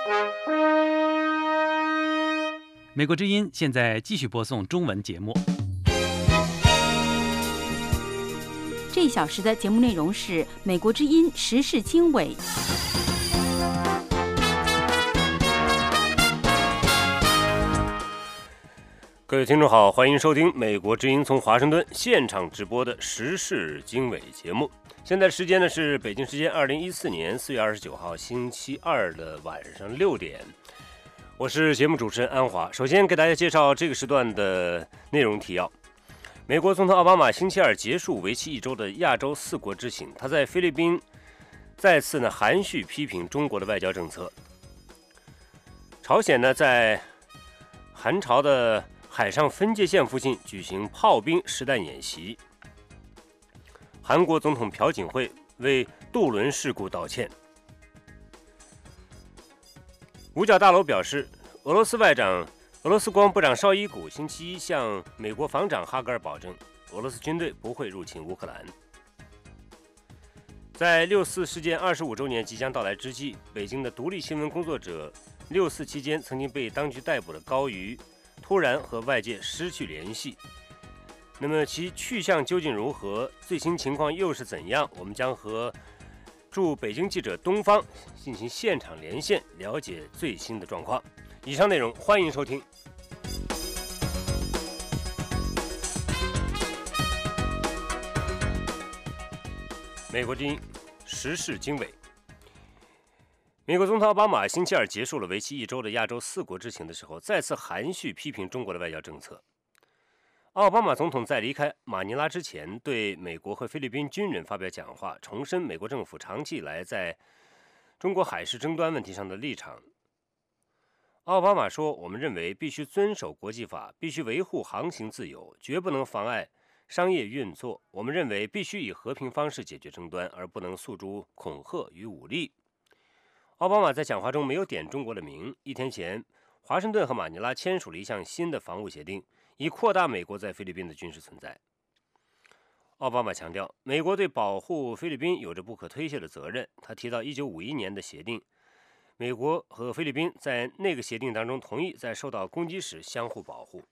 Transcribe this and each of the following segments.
美国之音现在继续播送中文节目。 这一小时的节目内容是美国之音时事经纬。 各位听众好，欢迎收听美国之音从华盛顿现场直播的时事经纬节目。现在时间呢是北京时间2014年4月29号星期二的晚上6点。我是节目主持人安华。首先给大家介绍这个时段的内容提要。美国总统奥巴马星期二结束为期1周的亚洲4国之行，他在菲律宾再次含蓄批评中国的外交政策。朝鲜呢在韩朝的海上分界线附近举行炮兵实弹演习。韩国总统朴槿惠为渡轮事故道歉。五角大楼表示，俄罗斯国防部长绍伊古星期一向美国防长哈格尔保证，俄罗斯军队不会入侵乌克兰。在6·4事件25周年即将到来之际，北京的独立新闻工作者6·4期间曾经被当局逮捕的高瑜突然和外界失去联系，那么其去向究竟如何，最新情况又是怎样？我们将和驻北京记者东方进行现场连线，了解最新的状况。以上内容欢迎收听。美国之音时事经纬。美国总统奥巴马星期二结束了为期1周的亚洲4国之行的时候，再次含蓄批评中国的外交政策。奥巴马总统在离开马尼拉之前，对美国和菲律宾军人发表讲话，重申美国政府长期以来在中国海事争端问题上的立场。奥巴马说：“我们认为必须遵守国际法，必须维护航行自由，绝不能妨碍商业运作。我们认为必须以和平方式解决争端，而不能诉诸恐吓与武力。”奥巴马在讲话中没有点中国的名。一天前，华盛顿和马尼拉签署了一项新的防务协定，以扩大美国在菲律宾的军事存在。奥巴马强调，美国对保护菲律宾有着不可推卸的责任。他提到1951年的协定，美国和菲律宾在那个协定当中同意在受到攻击时相互保护。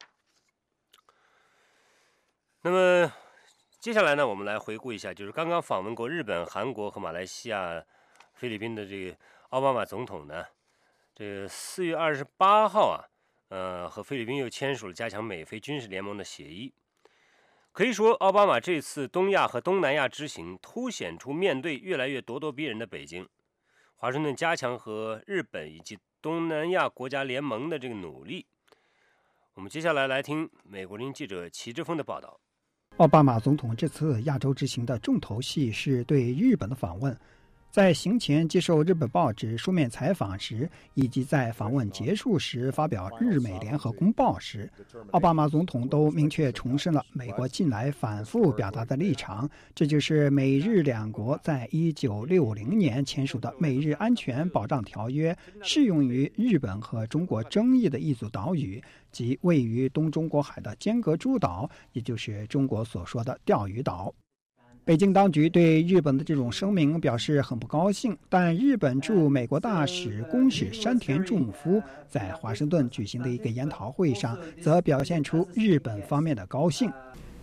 那么接下来呢，我们来回顾一下，就是刚刚访问过日本、韩国和马来西亚、菲律宾的这个奥巴马总统呢，这个4月28号和菲律宾又签署了加强美菲军事联盟的协议。可以说，奥巴马这次东亚和东南亚之行凸显出面对越来越咄咄逼人的北京，华盛顿加强和日本以及东南亚国家联盟的这个努力。我们接下来来听美国之音记者齐志峰的报道。 奥巴马总统这次亚洲之行的重头戏是对日本的访问。在行前接受日本报纸书面采访时，以及在访问结束时发表日美联合公报时，奥巴马总统都明确重申了美国近来反复表达的立场，这就是美日两国在1960年签署的美日安全保障条约适用于日本和中国争议的一组岛屿，即位于东中国海的尖阁诸岛，也就是中国所说的钓鱼岛。北京当局对日本的这种声明表示很不高兴，但日本驻美国大使公使山田重夫在华盛顿举行的一个研讨会上，则表现出日本方面的高兴。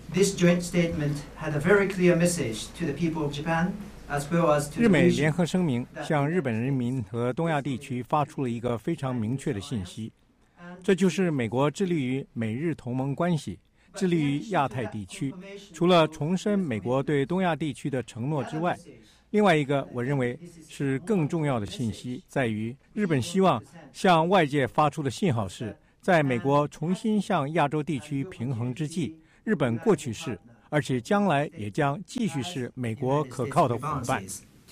日美联合声明向日本人民和东亚地区发出了一个非常明确的信息，这就是美国致力于美日同盟关系，致力于亚太地区。除了重申美国对东亚地区的承诺之外，另外一个我认为是更重要的信息在于，日本希望向外界发出的信号是，在美国重新向亚洲地区平衡之际，日本过去是，而且将来也将继续是美国可靠的伙伴。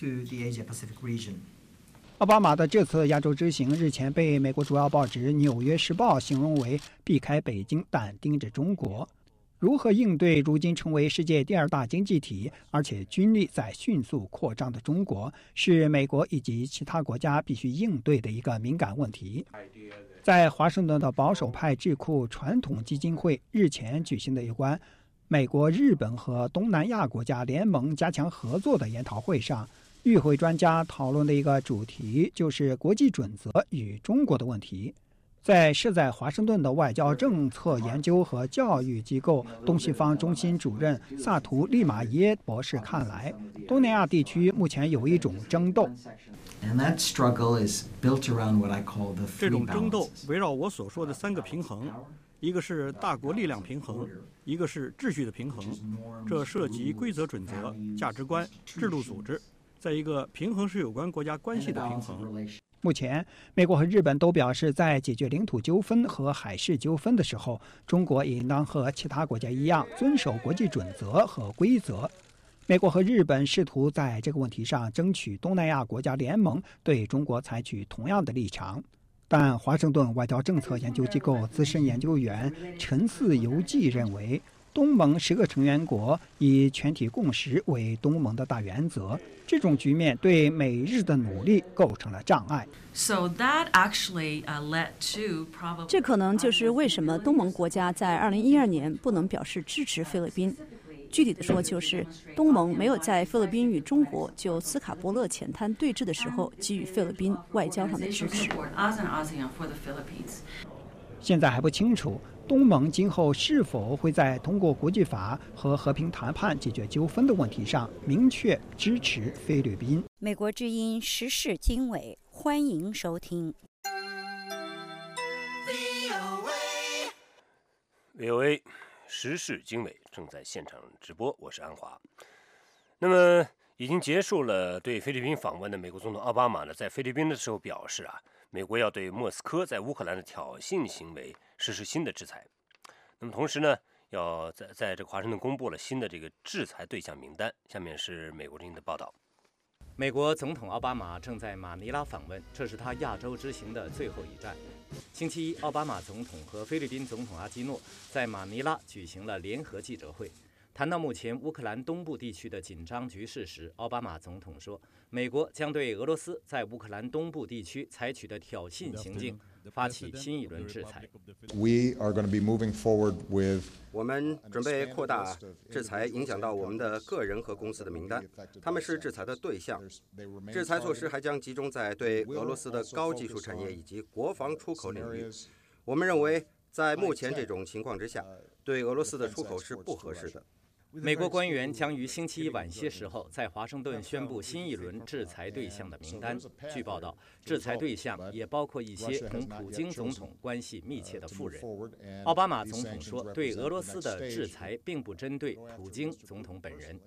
奥巴马的这次亚洲之行日前被美国主要报纸《纽约时报》形容为避开北京但盯着中国。如何应对如今成为世界第2大经济体，而且军力在迅速扩张的中国，是美国以及其他国家必须应对的一个敏感问题。在华盛顿的保守派智库传统基金会日前举行的有关美国、日本和东南亚国家联盟加强合作的研讨会上， 与会专家讨论的一个主题就是国际准则与中国的问题。在设在华盛顿的外交政策研究和教育机构东西方中心主任萨图利马耶博士看来，东南亚地区目前有一种争斗。 这种争斗围绕我所说的3个平衡，一个是大国力量平衡，一个是秩序的平衡，这涉及规则准则、价值观、制度组织；再一个平衡是有关国家关系的平衡。 目前，美国和日本都表示，在解决领土纠纷和海事纠纷的时候，中国也应当和其他国家一样遵守国际准则和规则。美国和日本试图在这个问题上争取东南亚国家联盟对中国采取同样的立场，但华盛顿外交政策研究机构资深研究员陈四游记认为，东盟10个成员国以全体共识为东盟的大原则，这种局面对美日的努力构成了障碍。 这可能就是为什么东盟国家在2012年不能表示支持菲律宾。具体的说，就是东盟没有在菲律宾与中国就斯卡波勒浅滩对峙的时候给予菲律宾外交上的支持。 现在还不清楚东盟今后是否会在通过国际法和和平谈判解决纠纷的问题上明确支持菲律宾。 美国之音时事经纬，欢迎收听。 VOA 时事经纬正在现场直播，我是安华。那么已经结束了对菲律宾访问的美国总统奥巴马呢，在菲律宾的时候表示美国要对莫斯科在乌克兰的挑衅行为实施新的制裁。那么同时呢，要在这个华盛顿公布了新的这个制裁对象名单。下面是美国之音的报道。 美国总统奥巴马正在马尼拉访问，这是他亚洲之行的最后一站。星期一，奥巴马总统和菲律宾总统阿基诺在马尼拉举行了联合记者会。谈到目前乌克兰东部地区的紧张局势时，奥巴马总统说，美国将对俄罗斯在乌克兰东部地区采取的挑衅行径发起新一轮制裁。 我们准备扩大制裁影响到我们的个人和公司的名单，他们是制裁的对象。制裁措施还将集中在对俄罗斯的高技术产业以及国防出口领域。我们认为，在目前这种情况之下，对俄罗斯的出口是不合适的。 美国官员将于星期一晚些时候在华盛顿宣布新一轮制裁对象的名单。据报道，制裁对象也包括一些同普京总统关系密切的富人。奥巴马总统说，对俄罗斯的制裁并不针对普京总统本人。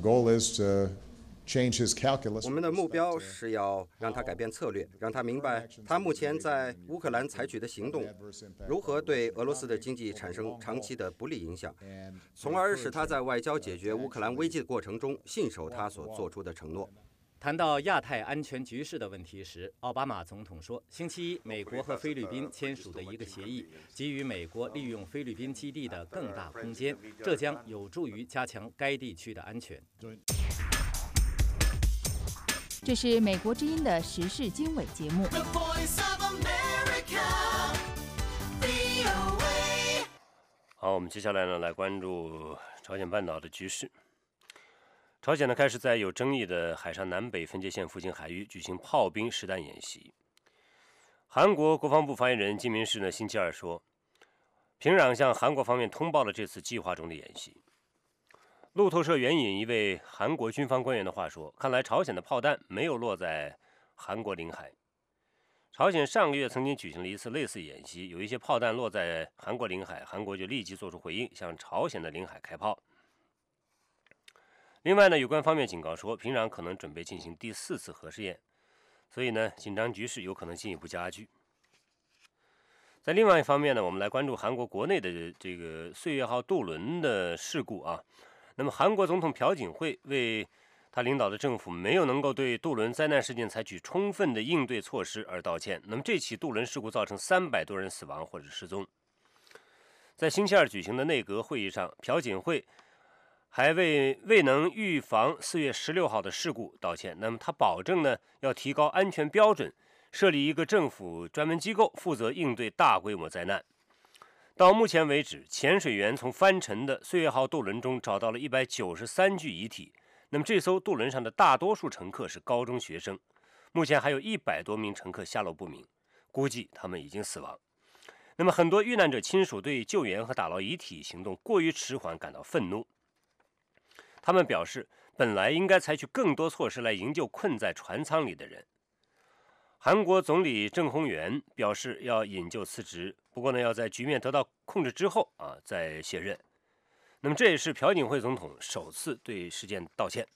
我们的目标是要让他改变策略，让他明白他目前在乌克兰采取的行动如何对俄罗斯的经济产生长期的不利影响，从而使他在外交解决乌克兰危机的过程中信守他所做出的承诺。 谈到亚太安全局势的问题时，奥巴马总统说，星期一美国和菲律宾签署的一个协议给予美国利用菲律宾基地的更大空间，这将有助于加强该地区的安全。 这是美国之音的时事经纬节目。 好，我们接下来呢来关注朝鲜半岛的局势。朝鲜呢开始在有争议的海上南北分界线附近海域举行炮兵实弹演习。韩国国防部发言人金明世呢星期二说，平壤向韩国方面通报了这次计划中的演习。路透社援引一位韩国军方官员的话说，看来朝鲜的炮弹没有落在韩国领海。朝鲜上个月曾经举行了一次类似演习，有一些炮弹落在韩国领海，韩国就立即做出回应，向朝鲜的领海开炮。另外呢，有关方面警告说，平壤可能准备进行第4次核试验，所以呢，紧张局势有可能进一步加剧。在另外一方面呢，我们来关注韩国国内的这个岁月号渡轮的事故啊。那么韩国总统朴槿惠为他领导的政府没有能够对渡轮灾难事件采取充分的应对措施而道歉。那么这起渡轮事故造成300多人死亡或者失踪。在星期二举行的内阁会议上，朴槿惠还为未能预防4月16号的事故道歉。那么他保证呢，要提高安全标准，设立一个政府专门机构负责应对大规模灾难。到目前为止，潜水员从翻沉的岁月号渡轮中找到了193具遗体， 那么这艘渡轮上的大多数乘客是高中学生，目前还有100多名乘客下落不明，估计他们已经死亡。那么很多遇难者亲属对救援和打捞遗体行动过于迟缓感到愤怒，他们表示本来应该采取更多措施来营救困在船舱里的人。韩国总理郑洪元表示要引咎辞职，不过呢，要在局面得到控制之后再卸任。那么这也是朴槿惠总统首次对事件道歉。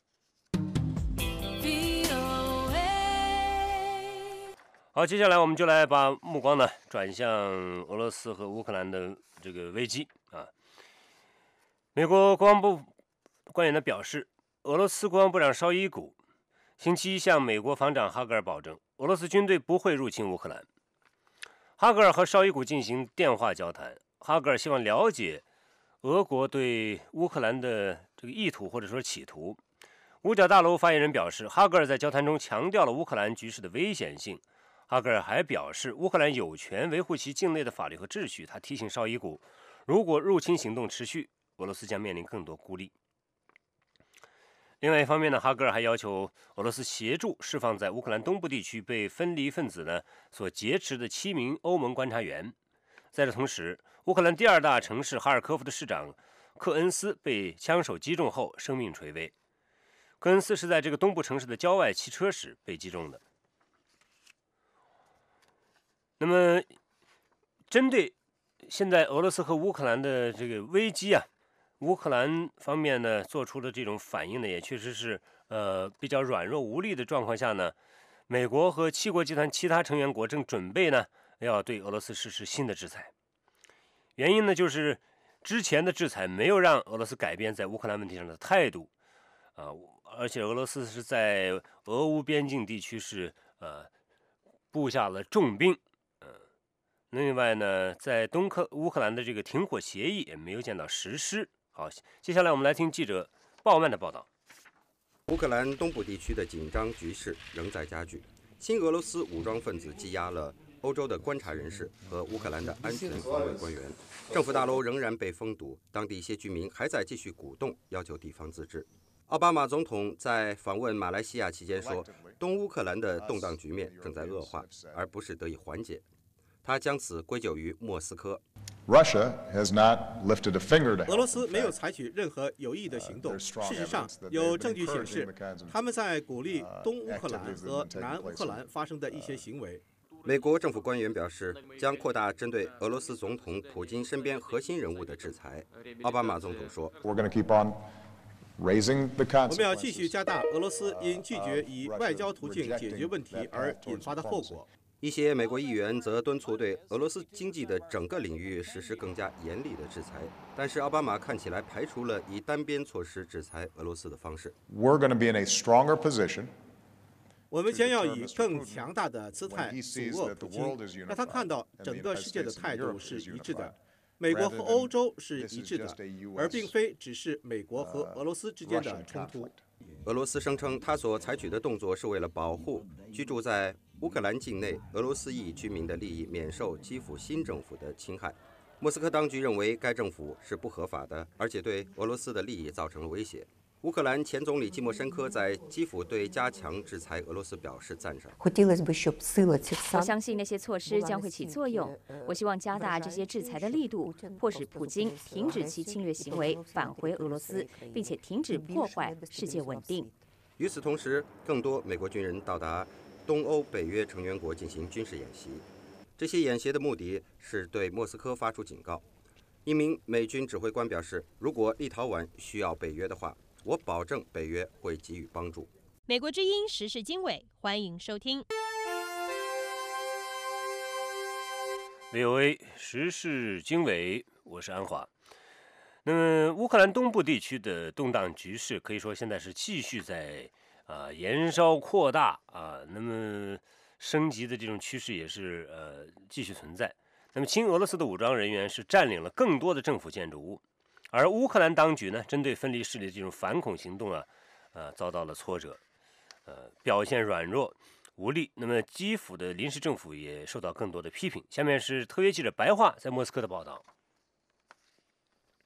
好，接下来我们就来把目光呢转向俄罗斯和乌克兰的这个危机美国国防部官员呢表示，俄罗斯国防部长绍伊古星期一向美国防长哈格尔保证，俄罗斯军队不会入侵乌克兰。哈格尔和绍伊古进行电话交谈，哈格尔希望了解俄国对乌克兰的这个意图或者说企图。五角大楼发言人表示，哈格尔在交谈中强调了乌克兰局势的危险性。哈格尔还表示，乌克兰有权维护其境内的法律和秩序。他提醒绍伊古，如果入侵行动持续，俄罗斯将面临更多孤立。另外一方面呢，哈格尔还要求俄罗斯协助释放在乌克兰东部地区被分离分子呢所劫持的7名欧盟观察员。在这同时，乌克兰第2大城市哈尔科夫的市长克恩斯被枪手击中后生命垂危。克恩斯是在这个东部城市的郊外骑车时被击中的。那么，针对现在俄罗斯和乌克兰的这个危机乌克兰方面呢做出的这种反应呢，也确实是比较软弱无力的状况下呢，美国和7国集团其他成员国正准备呢要对俄罗斯实施新的制裁。原因呢就是之前的制裁没有让俄罗斯改变在乌克兰问题上的态度而且俄罗斯是在俄乌边境地区是布下了重兵。另外呢，在乌克兰的这个停火协议也没有见到实施。好，接下来我们来听记者鲍曼的报道。 乌克兰东部地区的紧张局势仍在加剧，亲俄罗斯武装分子羁押了欧洲的观察人士和乌克兰的安全防卫官员，政府大楼仍然被封堵，当地一些居民还在继续鼓动要求地方自治。奥巴马总统在访问马来西亚期间说，东乌克兰的动荡局面正在恶化，而不是得以缓解。他将此归咎于莫斯科。 俄罗斯没有采取任何有益的行动。事实上，有证据显示，他们在鼓励东乌克兰和南乌克兰发生的一些行为。 美国政府官员表示，将扩大针对俄罗斯总统普京身边核心人物的制裁。奥巴马总统说， 我们要继续加大俄罗斯因拒绝以外交途径解决问题而引发的后果。 一些美国议员则敦促对俄罗斯经济的整个领域实施更加严厉的制裁，但是奥巴马看起来排除了以单边措施制裁俄罗斯的方式。 我们将要以更强大的姿态阻遏普京，让他看到整个世界的态度是一致的，美国和欧洲是一致的，而并非只是美国和俄罗斯之间的冲突。 俄罗斯声称，他所采取的动作是为了保护居住在乌克兰境内俄罗斯裔居民的利益免受基辅新政府的侵害。莫斯科当局认为该政府是不合法的，而且对俄罗斯的利益造成了威胁。乌克兰前总理季莫申科在基辅对加强制裁俄罗斯表示赞赏。 我相信那些措施将会起作用。我希望加大这些制裁的力度，迫使普京停止其侵略行为，返回俄罗斯，并且停止破坏世界稳定。 与此同时，更多美国军人到达东欧北约成员国进行军事演习。这些演习的目的是对莫斯科发出警告。一名美军指挥官表示，如果立陶宛需要北约的话，我保证北约会给予帮助。 美国之音时事经纬，欢迎收听。 VOA 时事经纬，我是安华。那么，乌克兰东部地区的动荡局势可以说现在是继续在延烧扩大那么升级的这种趋势也是继续存在。那么，亲俄罗斯的武装人员是占领了更多的政府建筑物。而乌克兰当局呢，针对分离势力的这种反恐行动遭到了挫折，表现软弱无力。那么基辅的临时政府也受到更多的批评。下面是特约记者白桦在莫斯科的报道。 乌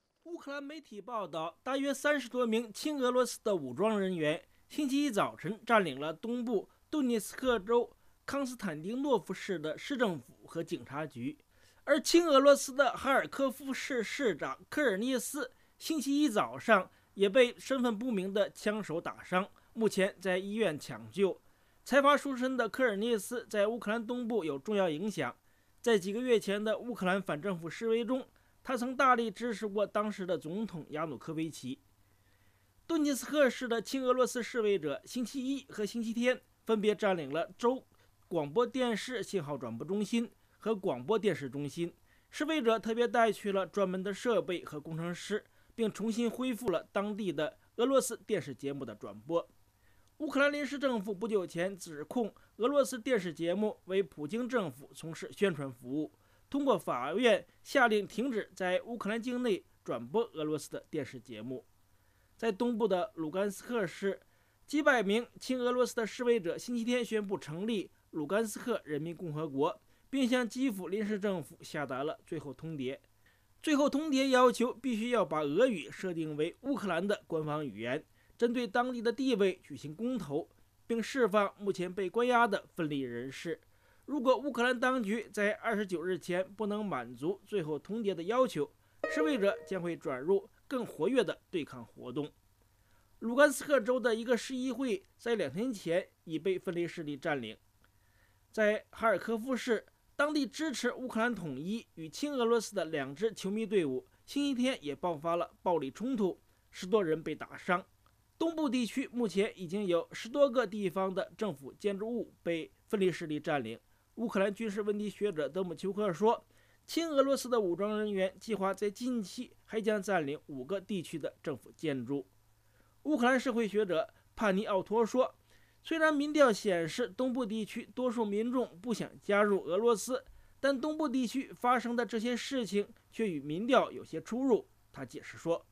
克兰媒体报道，大约30多名亲俄罗斯的武装人员星期一早晨占领了东部顿涅茨克州康斯坦丁诺夫市的市政府和警察局，而亲俄罗斯的哈尔科夫市市长科尔涅斯星期一早上也被身份不明的枪手打伤，目前在医院抢救。财阀出身的科尔涅斯在乌克兰东部有重要影响，在几个月前的乌克兰反政府示威中，他曾大力支持过当时的总统亚努科维奇。顿涅茨克市的亲俄罗斯示威者星期一和星期天分别占领了州广播电视信号转播中心和广播电视中心，示威者特别带去了专门的设备和工程师，并重新恢复了当地的俄罗斯电视节目的转播。乌克兰临时政府不久前指控俄罗斯电视节目为普京政府从事宣传服务，通过法院下令停止在乌克兰境内转播俄罗斯的电视节目。在东部的卢甘斯克市，几百名亲俄罗斯的示威者星期天宣布成立卢甘斯克人民共和国，并向基辅临时政府下达了最后通牒。最后通牒要求必须要把俄语设定为乌克兰的官方语言，针对当地的地位举行公投，并释放目前被关押的分离人士。如果乌克兰当局在29日前不能满足最后通牒的要求，示威者将会转入更活跃的对抗活动。卢甘斯克州的一个市议会在2天前已被分离势力占领。在哈尔科夫市，当地支持乌克兰统一与亲俄罗斯的2支球迷队伍星期天也爆发了暴力冲突，10多人被打伤。东部地区目前已经有10多个地方的政府建筑物被分离势力占领。乌克兰军事问题学者德姆丘克说，亲俄罗斯的武装人员计划在近期还将占领5个地区的政府建筑。乌克兰社会学者帕尼奥托说，虽然民调显示东部地区多数民众不想加入俄罗斯，但东部地区发生的这些事情却与民调有些出入。他解释说，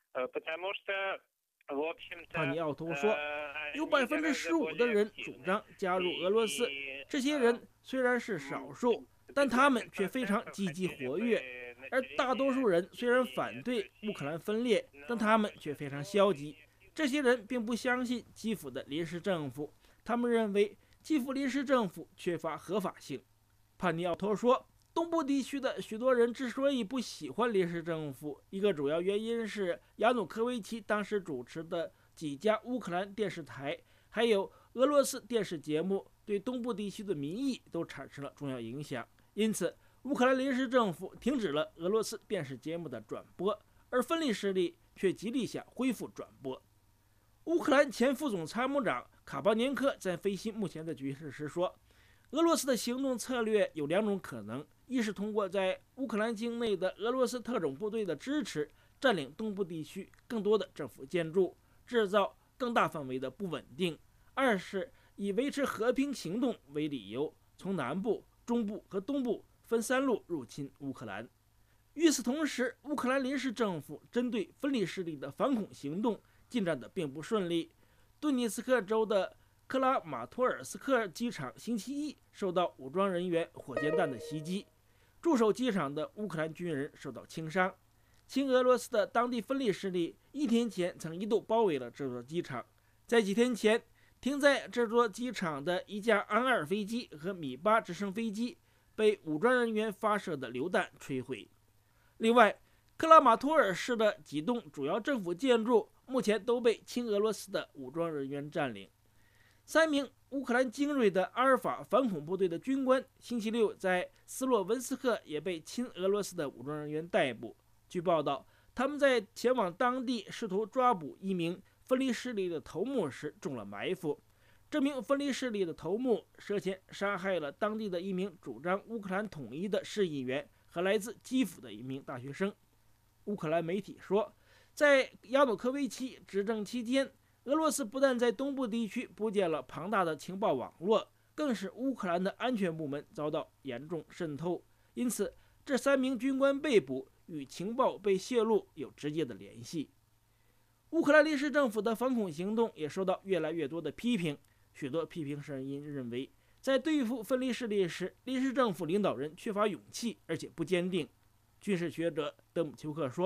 帕尼奥托说，有15%的人主张加入俄罗斯，这些人虽然是少数，但他们却非常积极活跃，而大多数人虽然反对乌克兰分裂，但他们却非常消极。这些人并不相信基辅的临时政府，他们认为基辅临时政府缺乏合法性。帕尼奥托说，东部地区的许多人之所以不喜欢临时政府，一个主要原因是亚努科维奇当时主持的几家乌克兰电视台，还有俄罗斯电视节目对东部地区的民意都产生了重要影响。因此，乌克兰临时政府停止了俄罗斯电视节目的转播，而分离势力却极力想恢复转播。乌克兰前副总参谋长卡巴年科在分析目前的局势时说，俄罗斯的行动策略有2种可能，一是通过在乌克兰境内的俄罗斯特种部队的支持，占领东部地区更多的政府建筑，制造更大范围的不稳定；二是以维持和平行动为理由，从南部、中部和东部分3路入侵乌克兰。与此同时，乌克兰临时政府针对分离势力的反恐行动进展得并不顺利。顿涅茨克州的克拉马托尔斯克机场星期一受到武装人员火箭弹的袭击，驻守机场的乌克兰军人受到轻伤。亲俄罗斯的当地分离势力1天前曾一度包围了这座机场。在几天前，停在这座机场的一架安2飞机和米8直升飞机被武装人员发射的榴弹摧毁。另外，克拉马托尔市的几栋主要政府建筑目前都被亲俄罗斯的武装人员占领。3名乌克兰精锐的阿尔法反恐部队的军官星期六在斯洛文斯克也被亲俄罗斯的武装人员逮捕。据报道，他们在前往当地试图抓捕一名分离势力的头目时中了埋伏。这名分离势力的头目涉嫌杀害了当地的一名主张乌克兰统一的市议员和来自基辅的一名大学生。乌克兰媒体说，在亚努科维奇执政期间，俄罗斯不但在东部地区布建了庞大的情报网络，更使乌克兰的安全部门遭到严重渗透。因此，这3名军官被捕与情报被泄露有直接的联系。乌克兰临时政府的反恐行动也受到越来越多的批评。许多批评声音认为，在对付分离势力时，临时政府领导人缺乏勇气，而且不坚定。军事学者德姆丘克说，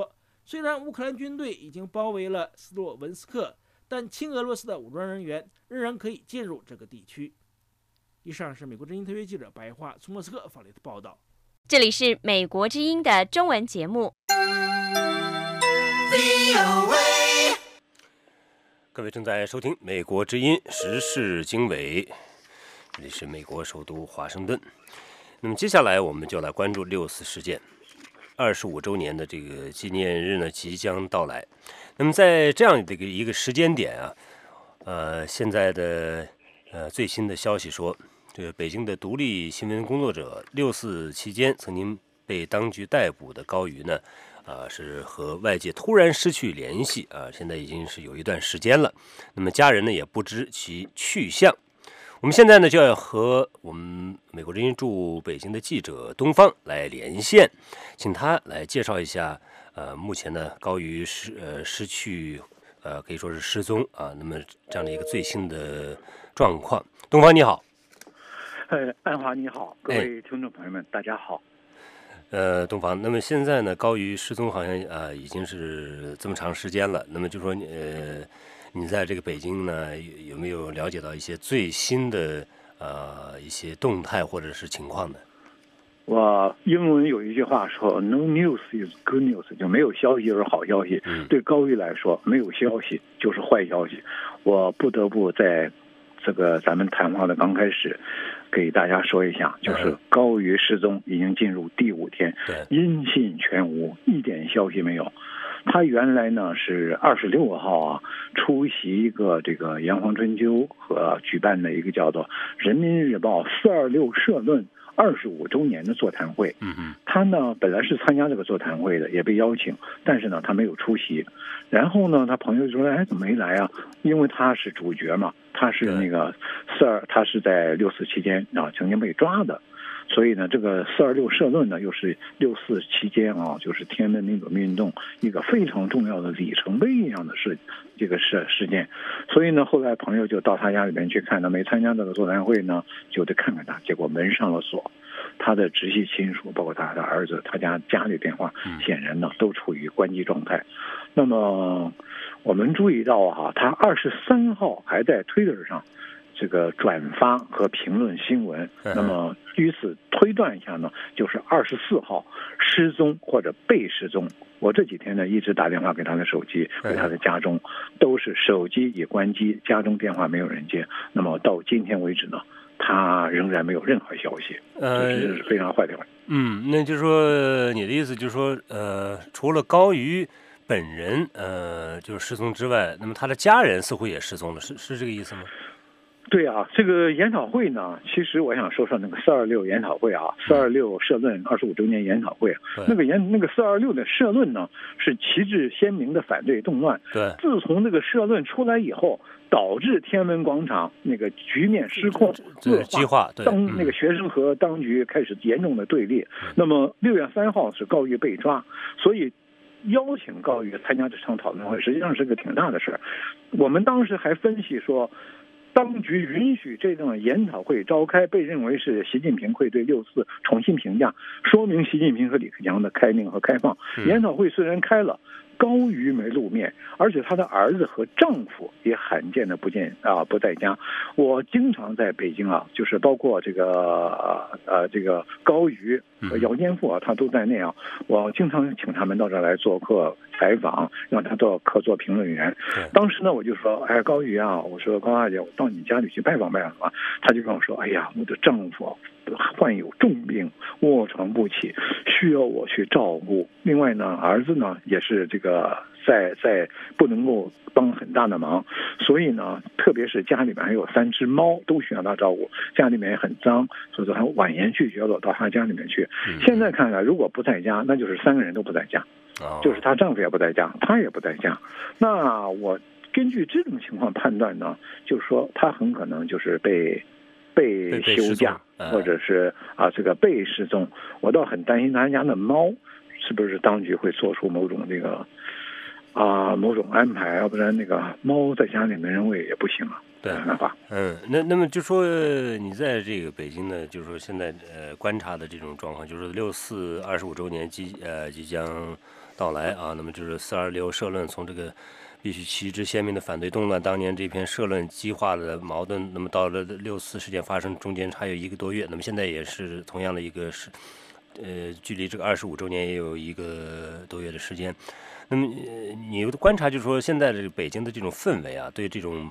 虽然乌克兰军队已经包围了斯洛文斯克，但亲俄罗斯的武装人员仍然可以进入这个地区。以上是美国之音特约记者白桦从莫斯科发来的报道。 这里是美国之音的中文节目。 各位正在收听美国之音时事经纬，这里是美国首都华盛顿。那么接下来我们就来关注6·4事件25周年的这个纪念日呢即将到来。那么在这样的一个时间点啊，现在的最新的消息说，这个北京的独立新闻工作者6·4期间曾经被当局逮捕的高瑜呢，是和外界突然失去联系啊，现在已经是有一段时间了。那么家人呢也不知其去向。我们现在呢就要和我们美国之音驻北京的记者东方来连线，请他来介绍一下目前呢高瑜失去可以说是失踪啊，那么这样的一个最新的状况。东方你好。 安华你好，各位听众朋友们，大家好。 东方，那么现在呢高瑜失踪好像已经是这么长时间了，那么就说你在这个北京呢有没有了解到一些最新的一些动态或者是情况呢？ 我英文有一句话说 No news is good news， 就没有消息就是好消息。对高瑜来说，没有消息就是坏消息。我不得不在这个咱们谈话的刚开始给大家说一下，就是高瑜失踪已经进入第5天，音信全无，一点消息没有。他原来呢是26号出席一个这个炎黄春秋和举办的一个叫做人民日报426社论25周年的座谈会。他呢本来是参加这个座谈会的，也被邀请，但是呢他没有出席。然后呢他朋友就说怎么没来啊？因为他是主角嘛，他是那个他是在6·4期间曾经被抓的。所以呢，这个426社论呢，又是6·4期间就是天安门民主运动一个非常重要的里程碑一样的事件。所以呢，后来朋友就到他家里面去看，他没参加这个座谈会呢，就得看看他。结果门上了锁，他的直系亲属，包括他的儿子，他家里电话，显然呢都处于关机状态。那么我们注意到他23号还在 Twitter 上这个转发和评论新闻，那么于此推断一下呢，就是24号失踪或者被失踪。我这几天呢一直打电话给他的手机，给他的家中，都是手机已关机，家中电话没有人接。那么到今天为止呢，他仍然没有任何消息，这是非常坏的。 那就是说你的意思就是说，除了高瑜本人就是失踪之外，那么他的家人似乎也失踪了，是这个意思吗？ 对啊，这个研讨会呢，其实我想说那个426研讨会426社论25周年研讨会，那个426的社论呢，是旗帜鲜明的反对动乱。 对， 自从这个社论出来以后，导致天安门广场那个局面失控激化， 那个学生和当局开始严重的对立。那么6月3号是高瑜被抓，所以邀请高瑜参加这场讨论会，实际上是个挺大的事儿。我们当时还分析说，当局允许这种研讨会召开，被认为是习近平会对6·4重新评价，说明习近平和李克强的开明和开放。研讨会虽然开了，高瑜没露面，而且她的儿子和丈夫也罕见的不在家。我经常在北京就是包括这个高瑜和姚坚富他都在内我经常请他们到这儿来做客采访，让他做客座评论员。当时呢我就说，高瑜我说高大姐，我到你家里去拜访拜访吧。他就跟我说，我的丈夫患有重病，卧床不起，需要我去照顾。另外呢，儿子呢也是这个在不能够帮很大的忙，所以呢，特别是家里面还有3只猫，都需要他照顾，家里面也很脏，所以说他婉言拒绝了到他家里面去。现在看来，如果不在家，那就是3个人都不在家，就是她丈夫也不在家，她也不在家。那我根据这种情况判断呢，就是说她很可能就是被休假，或者是这个被失踪。我倒很担心他家的猫是不是当局会做出某种这个某种安排，要不然那个猫在家里没人喂也不行对，那么就说你在这个北京呢，就是说现在观察的这种状况，就是6·425周年即将到来啊。那么就是426社论从这个必须旗帜鲜明的反对动乱当年这篇社论激化了矛盾，那么到了6·4事件发生中间还有1个多月，那么现在也是同样的一个距离这个25周年也有1个多月的时间。那么你的观察就是说，现在这个北京的这种氛围啊，对这种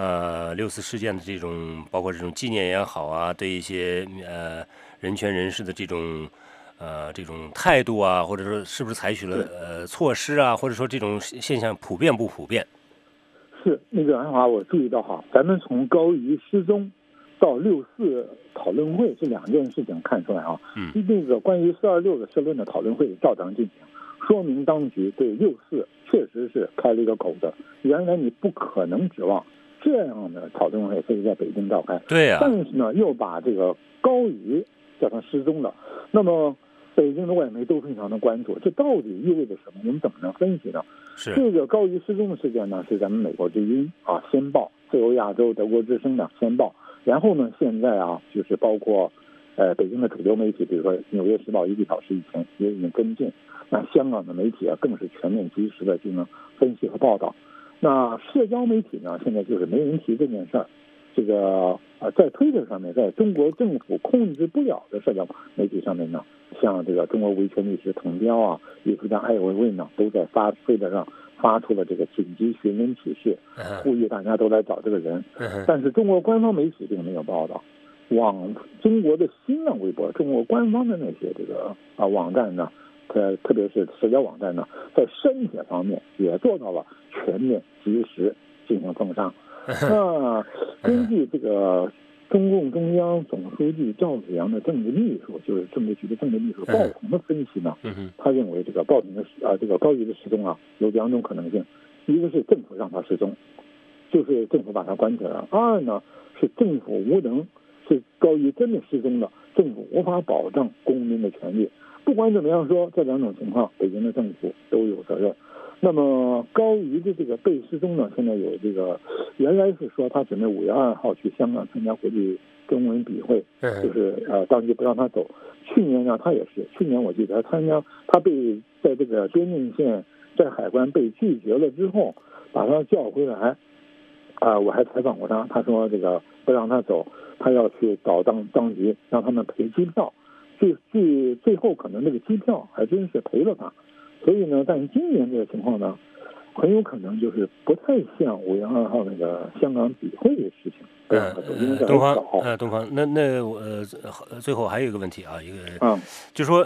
6·4事件的这种，包括这种纪念也好啊，对一些人权人士的这种态度啊，或者说是不是采取了措施啊，或者说这种现象普遍不普遍？ 是那个安华，我注意到哈，咱们从高瑜失踪到6·4讨论会这2件事情看出来啊，那个关于426的社论的讨论会照常进行。说明当局对6·4确实是开了一个口子，原来你不可能指望这样的讨论会会在北京召开。 对呀。 但是呢，又把这个高瑜叫他失踪了，那么北京的外媒都非常的关注，这到底意味着什么？我们怎么能分析呢？ 是这个高瑜失踪的事件呢，是咱们美国之音啊先报，自由亚洲、德国之声的先报，然后呢，现在啊就是包括北京的主流媒体，比如说《纽约时报》1个小时以前也已经跟进。那香港的媒体啊，更是全面及时的进行分析和报道。那社交媒体呢，现在就是没人提这件事儿。这个在推特上面，在中国政府控制不了的社交媒体上面呢，像这个中国维权律师滕彪啊、艺术家艾薇薇呢，都在推特上发出了这个紧急寻人启事，呼吁大家都来找这个人。但是中国官方媒体并没有报道。中国的新浪微博、中国官方的那些这个网站呢，特别是社交网站呢，在删帖方面也做到了全面及时进行封杀。那根据这个中共中央总书记赵紫阳的政治秘书，就是政治局的政治秘书鲍腾的分析呢，他认为这个鲍腾的这个高瑜的失踪啊，有2种可能性：一个是政府让他失踪，就是政府把他关起来了；二呢是政府无能，是高瑜真的失踪了，政府无法保障公民的权利。不管怎么样说，这2种情况，北京的政府都有责任。那么高瑜的这个被失踪呢，现在有这个，原来是说他准备5月2号去香港参加国际中文笔会，就是当局不让他走。去年呢，他也是，去年我记得他被在这个边境线在海关被拒绝了之后，把他叫回来。我还采访过他，他说这个不让他走，他要去找当局让他们赔机票。最后可能这个机票还真是赔了他。所以呢，但是今年这个情况呢，很有可能就是不太像5月2号那个香港笔会的事情。 东方，那我最后还有一个问题啊，就说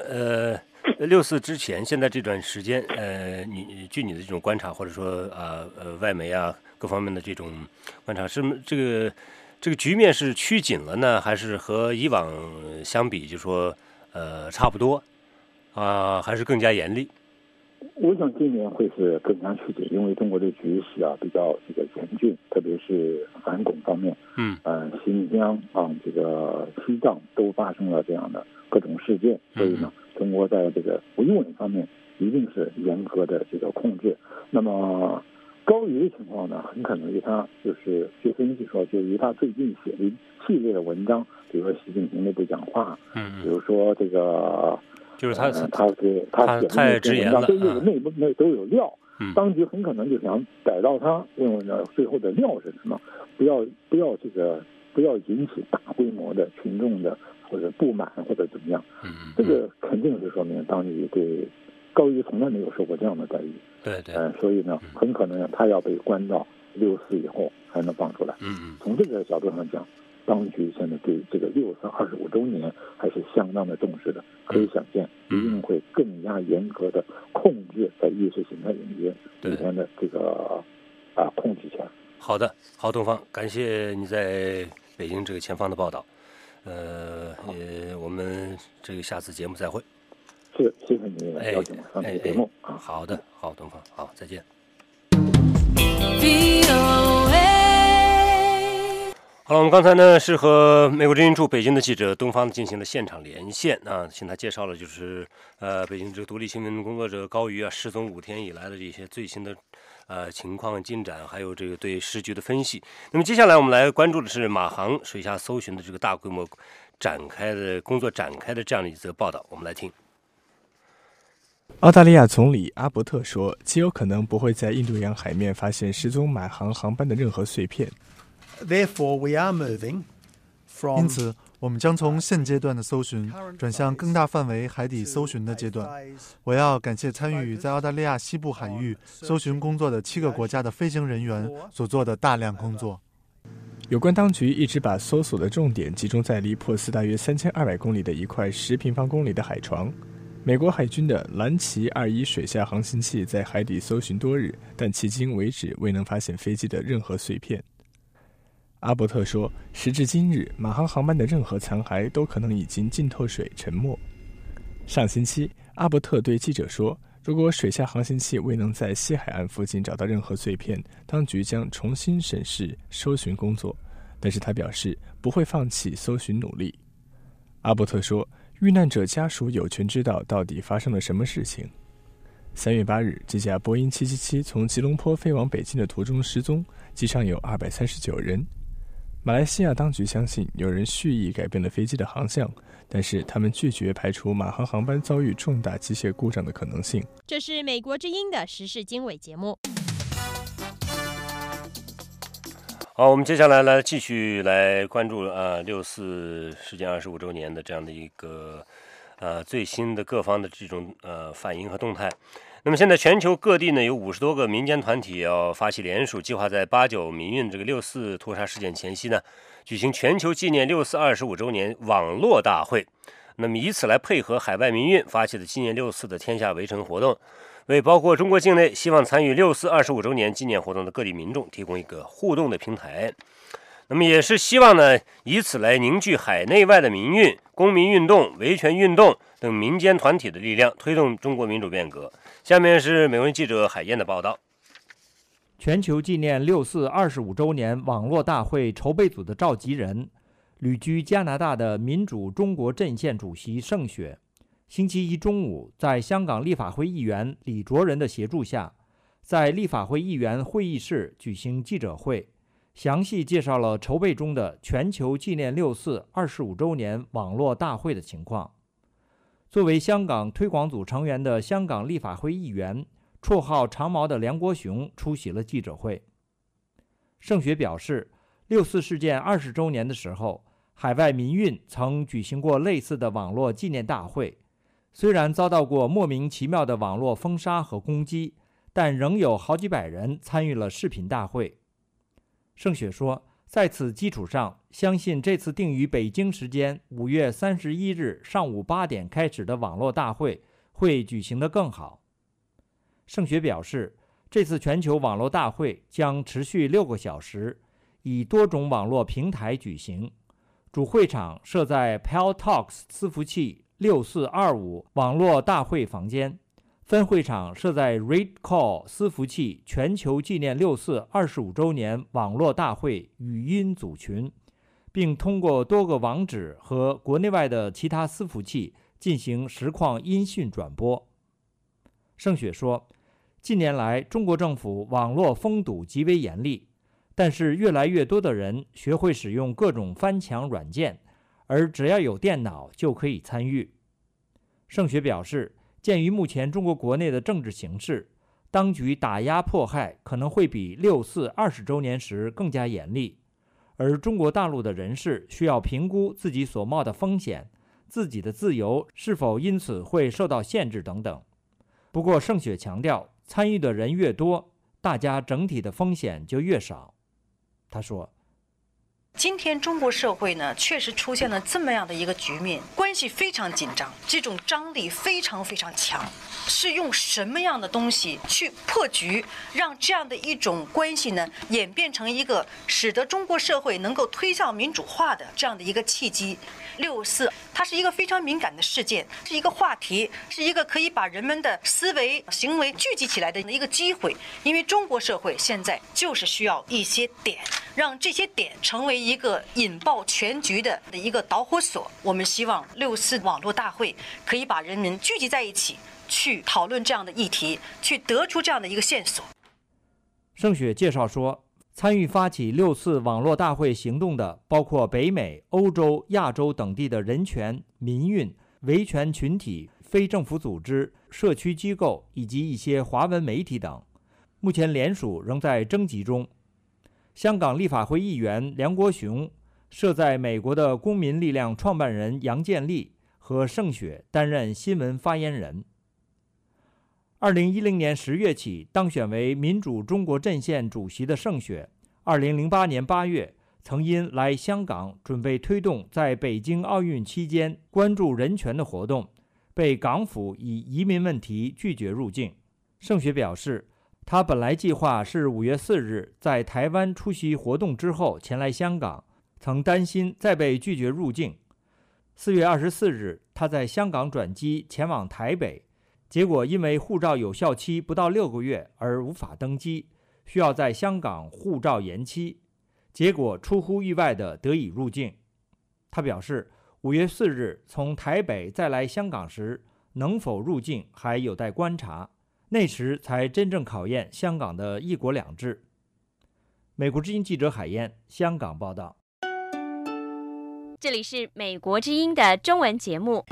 6·4之前，现在这段时间，据你的这种观察，或者说外媒啊各方面的这种观察，是这个局面是趋紧了呢，还是和以往相比，就说差不多还是更加严厉？ 我想今年会是更加趋紧，因为中国的局势啊比较这个严峻，特别是反恐方面，新疆这个西藏都发生了这样的各种事件，所以呢，中国在这个维稳方面一定是严格的这个控制。那么高瑜的情况呢，很可能于他就是据分析说，就于他最近写的一系列的文章，比如说习近平内部讲话，比如说这个。 就是他写的太直言了， 都有内部都有料，当局很可能就想逮到他，认为呢最后的料是什么？不要引起大规模的群众的或者不满或者怎么样，这个肯定是说明当局对高瑜从来没有受过这样的待遇。 对， 所以呢，很可能他要被关到6·4以后才能放出来。从这个角度上讲。当局现在对这个6·4 25周年还是相当的重视的，可以想见，一定会更加严格的控制在意识形态领域里面的这个控制权。 好的，好，东方，感谢你在北京这个前方的报道。我们这个下次节目再会。 是，谢谢你邀请我上这个节目。 好的，好，东方，好，再见。好了，我们刚才呢是和美国之音驻北京的记者东方进行了现场连线啊，请他介绍了就是北京这个独立新闻工作者高瑜失踪5天以来的这些最新的情况进展，还有这个对时局的分析。那么接下来我们来关注的是马航水下搜寻的这个大规模工作展开的这样的一则报道，我们来听。 澳大利亚总理阿伯特说，极有可能不会在印度洋海面发现失踪马航航班的任何碎片。 因此，我们将从现阶段的搜寻转向更大范围海底搜寻的阶段。我要感谢参与在澳大利亚西部海域搜寻工作的7个国家的飞行人员所做的大量工作。 有关当局一直把搜索的重点集中在离珀斯大约3200公里的一块10平方公里的海床。美国海军的蓝旗21水下航行器在海底搜寻多日，但迄今为止未能发现飞机的任何碎片。阿伯特说，时至今日，马航航班的任何残骸都可能已经浸透水沉没。上星期，阿伯特对记者说，如果水下航行器未能在西海岸附近找到任何碎片，当局将重新审视搜寻工作，但是他表示不会放弃搜寻努力。阿伯特说，遇难者家属有权知道到底发生了什么事情。3月8日，这架波音777从吉隆坡飞往北京的途中失踪，机上有239人。马来西亚当局相信有人蓄意改变了飞机的航向，但是他们拒绝排除马航航班遭遇重大机械故障的可能性。 这是美国之音的时事经纬节目。 好，我们接下来继续来关注6·4事件25周年的这样的一个最新的各方的这种反应和动态。那么现在全球各地呢有50多个民间团体要发起联署，计划在8·9民运这个6·4屠杀事件前夕呢举行全球纪念6·4 25周年网络大会，那么以此来配合海外民运发起的纪念6·4的天下围城活动，为包括中国境内希望参与6·4 25周年纪念活动的各地民众提供一个互动的平台。那么也是希望呢以此来凝聚海内外的民运、公民运动、维权运动等民间团体的力量，推动中国民主变革。下面是美文记者海燕的报道。 全球纪念6·4 25周年网络大会筹备组的召集人、旅居加拿大的民主中国阵线主席盛雪，星期一中午在香港立法会议员李卓人的协助下，在立法会议员会议室举行记者会，详细介绍了筹备中的全球纪念6·4 25周年网络大会的情况。作为香港推广组成员的香港立法会议员，绰号长毛的梁国雄出席了记者会。盛雪表示，6·4事件20周年的时候，海外民运曾举行过类似的网络纪念大会，虽然遭到过莫名其妙的网络封杀和攻击，但仍有好几百人参与了视频大会。盛雪说，在此基础上，相信这次定于北京时间5月31日上午8点开始的网络大会会举行得更好。盛雪表示，这次全球网络大会将持续6个小时，以多种网络平台举行。主会场设在 Paltalks 伺服器6425网络大会房间，分会场设在 ReadCall 伺服器全球纪念6·4 25周年网络大会语音组群，并通过多个网址和国内外的其他伺服器进行实况音讯转播。盛雪说，近年来中国政府网络封堵极为严厉，但是越来越多的人学会使用各种翻墙软件，而只要有电脑就可以参与。盛雪表示，鉴于目前中国国内的政治形势，当局打压迫害可能会比6·4 20周年时更加严厉，而中国大陆的人士需要评估自己所冒的风险，自己的自由是否因此会受到限制等等。不过盛雪强调，参与的人越多，大家整体的风险就越少。他说， 今天中国社会呢，确实出现了这么样的一个局面，关系非常紧张，这种张力非常非常强，是用什么样的东西去破局，让这样的一种关系呢演变成一个使得中国社会能够推向民主化的这样的一个契机。6·4它是一个非常敏感的事件，是一个话题，是一个可以把人们的思维行为聚集起来的一个机会，因为中国社会现在就是需要一些点，让这些点成为一个引爆全局的一个导火索。我们希望6·4网络大会可以把人民聚集在一起，去讨论这样的议题，去得出这样的一个线索。 盛雪介绍说，参与发起6·4网络大会行动的包括北美、欧洲、亚洲等地的人权、民运、维权群体、 非政府组织、社区机构以及一些华文媒体等。目前联署仍在征集中。香港立法会议员梁国雄、设在美国的公民力量创办人杨建立和盛雪担任新闻发言人。2010年10月起当选为民主中国阵线主席的盛雪，2008年8月曾因来香港准备推动在北京奥运期间关注人权的活动，被港府以移民问题拒绝入境。盛雪表示，他本来计划是5月4日在台湾出席活动之后前来香港，曾担心再被拒绝入境。4月24日，他在香港转机前往台北，结果因为护照有效期不到6个月而无法登机，需要在香港护照延期，结果出乎意外地得以入境。他表示，5月4日从台北再来香港时能否入境还有待观察，那时才真正考验香港的一国两制。美国之音记者海燕，香港报道。 这里是美国之音的中文节目。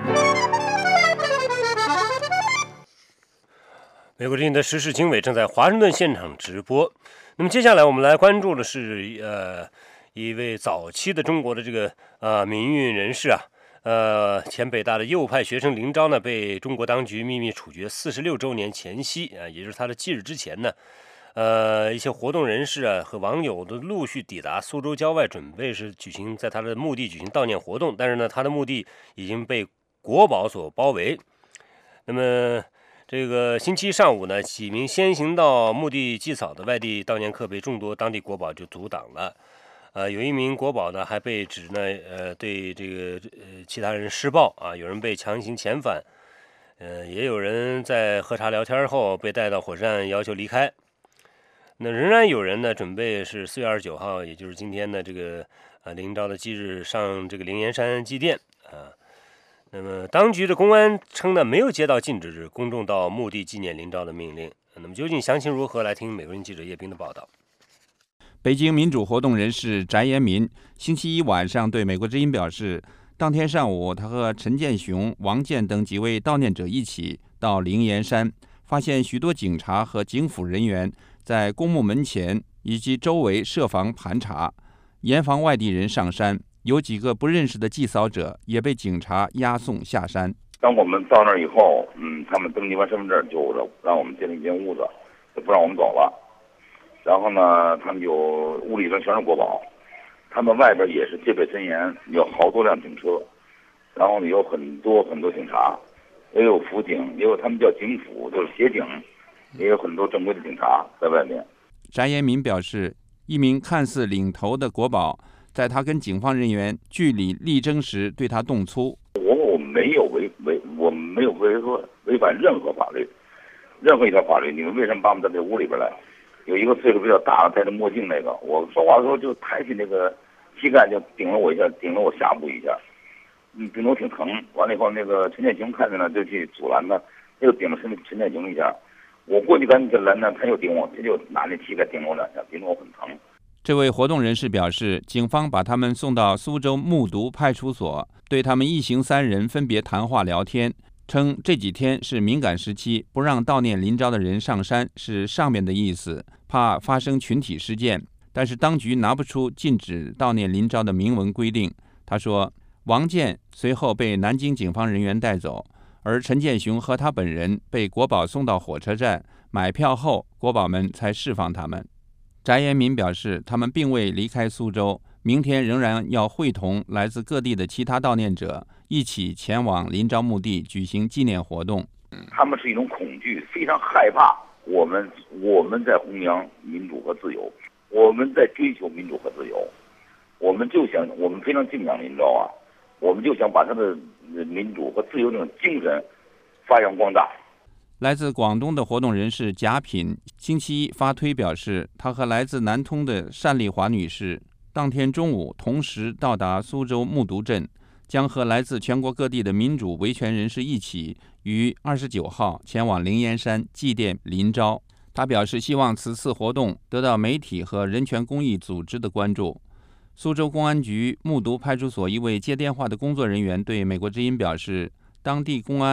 美国之音的时事经纬正在华盛顿现场直播。那么接下来我们来关注的是一位早期的中国的这个民运人士前北大的右派学生林昭呢，被中国当局秘密处决46周年前夕也就是他的忌日之前呢，一些活动人士和网友都陆续抵达苏州郊外，准备是在他的墓地举行悼念活动，但是呢，他的墓地已经被国保所包围。那么这个星期一上午呢，几名先行到墓地祭扫的外地悼念客被众多当地国保就阻挡了。有一名国保呢还被指呢对这个其他人施暴有人被强行遣返，也有人在喝茶聊天后被带到火车站要求离开。那仍然有人呢准备是4月29号，也就是今天的这个林昭的忌日上这个灵岩山祭奠那么当局的公安称呢，没有接到禁止公众到墓地纪念林昭的命令。那么究竟详情如何，来听美国人记者叶斌的报道。 北京民主活动人士翟延民星期一晚上对美国之音表示，当天上午他和陈建雄、王健等几位悼念者一起到灵岩山，发现许多警察和警府人员在公墓门前以及周围设防盘查，严防外地人上山。有几个不认识的祭扫者也被警察押送下山。 当我们到那儿以后，他们登记完身份证就让我们进了一间屋子，就不让我们走了。然后呢，他们屋里头全是国保，他们外边也是戒备森严，有好多辆警车，然后呢有很多警察，也有辅警，也有他们叫警辅，就是协警，也有很多正规的警察在外面。 翟延民表示，一名看似领头的国保，在他跟警方人员据理力争时对他动粗。 我没有违反任何法律，任何一条法律。你们为什么把我们到这屋里边来？有一个岁数比较大的戴着墨镜那个，我说话的时候就抬起那个膝盖就顶了我一下，顶了我下部一下，顶得我挺疼。完了以后，那个陈建雄看见了就去阻拦他，又顶了陈建雄一下。我过去赶紧去拦他，他又顶我，他就拿那膝盖顶我2下，顶得我很疼。 这位活动人士表示，警方把他们送到苏州木渎派出所，对他们一行3人分别谈话聊天，称这几天是敏感时期，不让悼念林昭的人上山是上面的意思，怕发生群体事件，但是当局拿不出禁止悼念林昭的明文规定。他说，王健随后被南京警方人员带走，而陈建雄和他本人被国保送到火车站，买票后国保们才释放他们。翟延民表示，他们并未离开苏州，明天仍然要会同来自各地的其他悼念者一起前往林昭墓地举行纪念活动。 他们是一种恐惧，非常害怕我们在弘扬民主和自由，我们在追求民主和自由，我们非常敬仰林昭我们就想把他的民主和自由这种精神发扬光大。 来自广东的活动人士贾品星期一发推表示，他和来自南通的单丽华女士当天中午同时到达苏州木渎镇，将和来自全国各地的民主维权人士一起于29号前往灵岩山祭奠林昭。他表示希望此次活动得到媒体和人权公益组织的关注。苏州公安局木渎派出所一位接电话的工作人员对美国之音表示，当地公安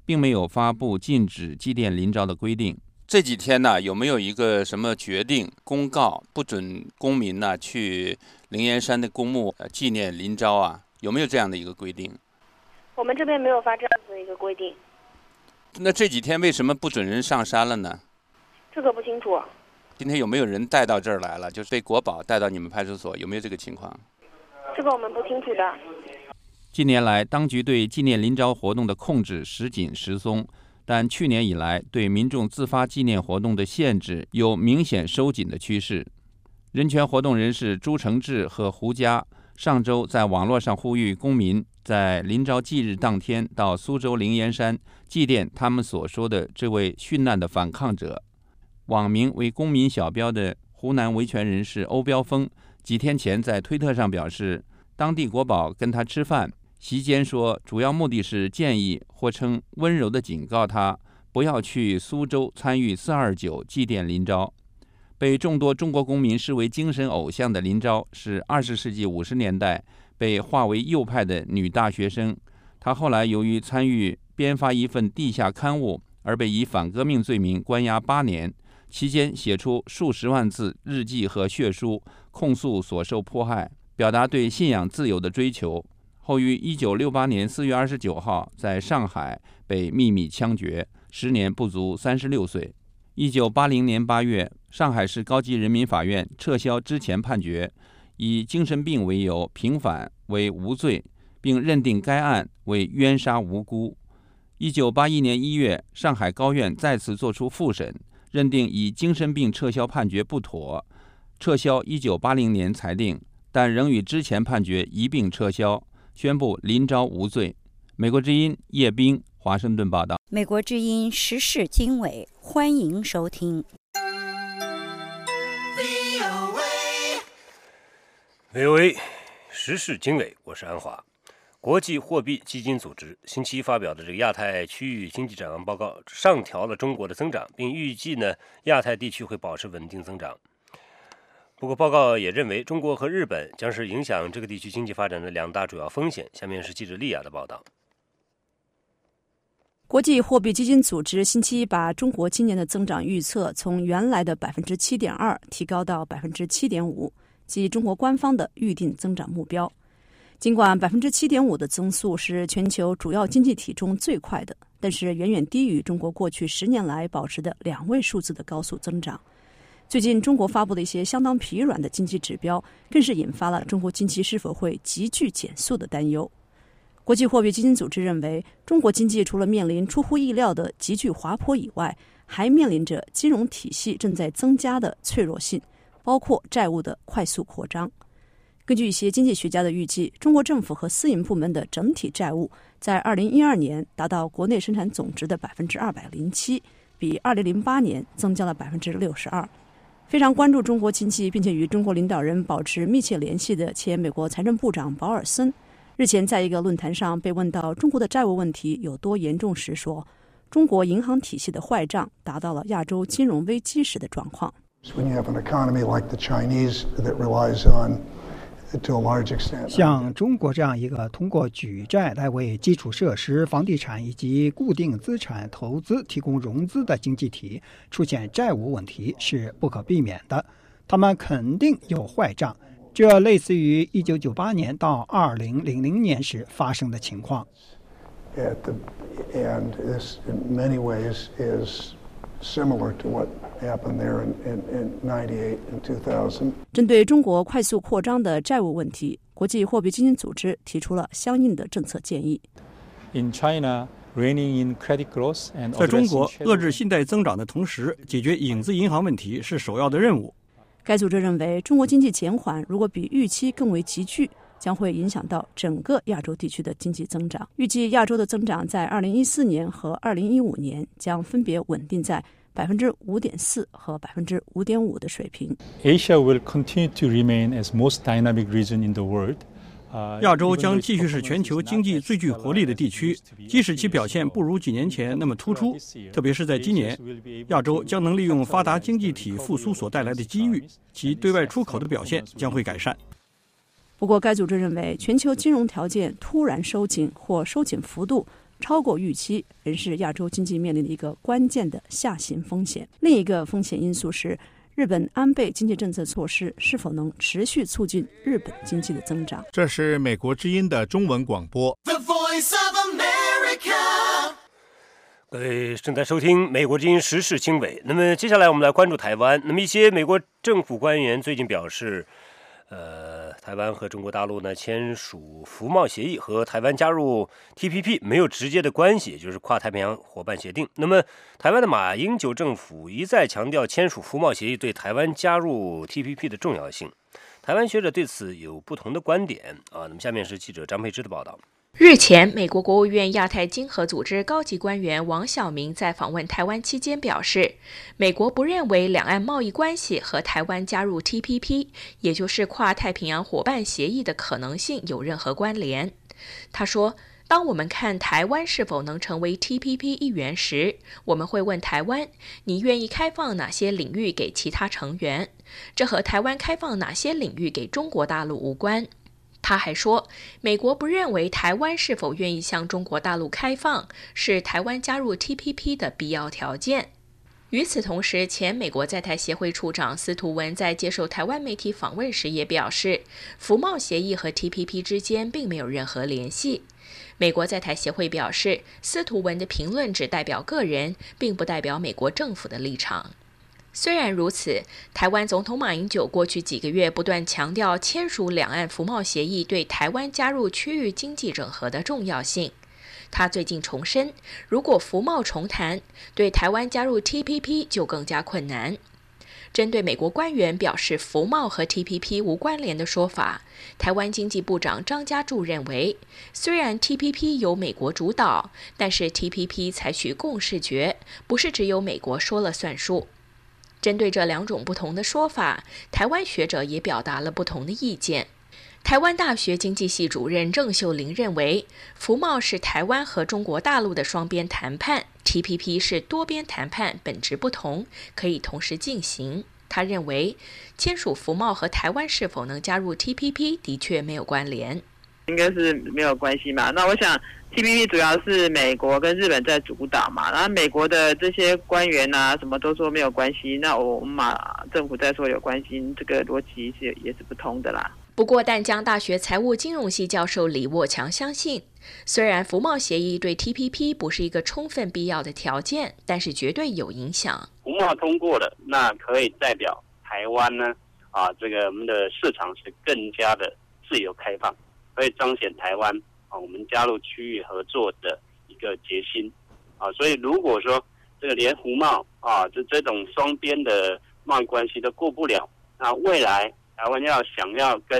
并没有发布禁止祭奠临昭的规定。这几天呢，有没有一个什么决定公告，不准公民呢去灵岩山的公墓纪念临昭啊？有没有这样的一个规定？ 我们这边没有发这样子的一个规定。 那这几天为什么不准人上山了呢？ 这个不清楚。 今天有没有人带到这儿来了？就是被国保带到你们派出所，有没有这个情况？ 这个我们不清楚的。 近年来，当局对纪念临昭活动的控制时紧时松。但去年以来，对民众自发纪念活动的限制有明显收紧的趋势。人权活动人士朱承志和胡佳上周在网络上呼吁公民在临昭祭日当天到苏州灵岩山祭奠他们所说的这位殉难的反抗者。网名为公民小标的湖南维权人士欧标峰几天前在推特上表示，当地国保跟他吃饭，席间说主要目的是建议或称温柔地警告他不要去苏州参与429祭奠临昭。被众多中国公民视为精神偶像的临昭是20世纪50年代被划为右派的女大学生。她后来由于参与编发一份地下刊物而被以反革命罪名关押8年，期间写出数十万字日记和血书，控诉所受迫害，表达对信仰自由的追求。后于1968年4月29号在上海被秘密枪决，时年不足36岁。1980年8月，上海市高级人民法院撤销之前判决，以精神病为由平反为无罪，并认定该案为冤杀无辜。1981年1月，上海高院再次作出复审，认定以精神病撤销判决不妥，撤销1980年裁定，但仍与之前判决一并撤销，宣布临昭无罪。美国之音叶冰，华盛顿报道。 美国之音时事经纬，欢迎收听。 VOA 时事经纬，我是安华。国际货币基金组织星期一发表的这个亚太区域经济展望报告上调了中国的增长，并预计呢亚太地区会保持稳定增长。不过报告也认为中国和日本将是影响这个地区经济发展的2大主要风险。下面是记者利亚的报道。 国际货币基金组织星期一把中国今年的增长预测从原来的 7.2% 提高到 7.5%， 即中国官方的预定增长目标。尽管 7.5% 的增速是全球主要经济体中最快的，但是远远低于中国过去10年来保持的2位数字的高速增长。最近中国发布的一些相当疲软的经济指标，更是引发了中国经济是否会急剧减速的担忧。国际货币基金组织认为，中国经济除了面临出乎意料的急剧滑坡以外，还面临着金融体系正在增加的脆弱性，包括债务的快速扩张。根据一些经济学家的预计，中国政府和私营部门的整体债务在2012年达到国内生产总值的 207%， 比2008年增加了 62%。非常关注中国经济并且与中国领导人保持密切联系的前美国财政部长保尔森，日前在一个论坛上被问到中国的债务问题有多严重时说，中国银行体系的坏账达到了亚洲金融危机时的状况。 像中国这样一个通过举债来为基础设施、房地产以及固定资产投资提供融资的经济体，出现债务问题是不可避免的。他们肯定有坏账，这类似于1998年到2000年时发生的情况。 And this in many ways is similar to what happened there in 98 and 2000. 针对中国快速扩张的债务问题，国际货币基金组织提出了相应的政策建议。 In China, reining in credit growth and 在中国，遏制信贷增长的同时，解决影子银行问题是首要的任务。 该组织认为，中国经济减缓如果比预期更为急剧，将会影响到整个亚洲地区的经济增长。预计亚洲的增长在2014年和2015年将分别稳定在 5.4% 和 5.5% 的水平。 Asia will continue to remain as most dynamic region in the world. 亚洲将继续是全球经济最具活力的地区，即使其表现不如几年前那么突出，特别是在今年，亚洲将能利用发达经济体复苏所带来的机遇，其对外出口的表现将会改善。 不过，该组织认为，全球金融条件突然收紧或收紧幅度超过预期，仍是亚洲经济面临的一个关键的下行风险。另一个风险因素是日本安倍经济政策措施是否能持续促进日本经济的增长。 这是美国之音的中文广播。The Voice of America。各位正在收听美国之音时事经纬。那么接下来我们来关注台湾。那么一些美国政府官员最近表示，台湾和中国大陆呢签署服贸协议，和台湾加入 TPP 没有直接的关系，也就是跨太平洋伙伴协定。那么台湾的马英九政府一再强调签署服贸协议对台湾加入 TPP 的重要性。台湾学者对此有不同的观点那么下面是记者张佩芝的报道。 日前，美国国务院亚太经合组织高级官员王晓明在访问台湾期间表示，美国不认为两岸贸易关系和台湾加入 TPP， 也就是跨太平洋伙伴协议的可能性有任何关联。他说，当我们看台湾是否能成为 TPP 一员时，我们会问台湾，你愿意开放哪些领域给其他成员？这和台湾开放哪些领域给中国大陆无关。他还说，美国不认为台湾是否愿意向中国大陆开放是台湾加入 TPP 的必要条件。与此同时，前美国在台协会处长司徒文在接受台湾媒体访问时也表示，服贸协议和 TPP 之间并没有任何联系。美国在台协会表示，司徒文的评论只代表个人，并不代表美国政府的立场。虽然如此，台湾总统马英九过去几个月不断强调签署两岸服贸协议对台湾加入区域经济整合的重要性。他最近重申，如果服贸重谈，对台湾加入 TPP 就更加困难。针对美国官员表示服贸和 TPP 无关联的说法，台湾经济部长张家柱认为，虽然 TPP 由美国主导，但是 TPP 采取共识决，不是只有美国说了算数。针对这两种不同的说法，台湾学者也表达了不同的意见。台湾大学经济系主任郑秀玲认为，服贸是台湾和中国大陆的双边谈判， TPP 是多边谈判，本质不同，可以同时进行。他认为，签署服贸和台湾是否能加入 TPP 的确没有关联。 应该是没有关系嘛。那我想 TPP 主要是美国跟日本在主导嘛，然后美国的这些官员啊什么都说没有关系，那我们马政府在说有关系，这个逻辑也是不通的啦。 不过淡江大学财务金融系教授李沃强相信，虽然服贸协议对 TPP 不是一个充分必要的条件，但是绝对有影响。 服贸通过了，那可以代表台湾呢这个我们的市场是更加的自由开放，可以彰显台湾我们加入区域合作的一个决心所以如果说这个连服贸这种双边的贸易关系都过不了，那未来台湾想要跟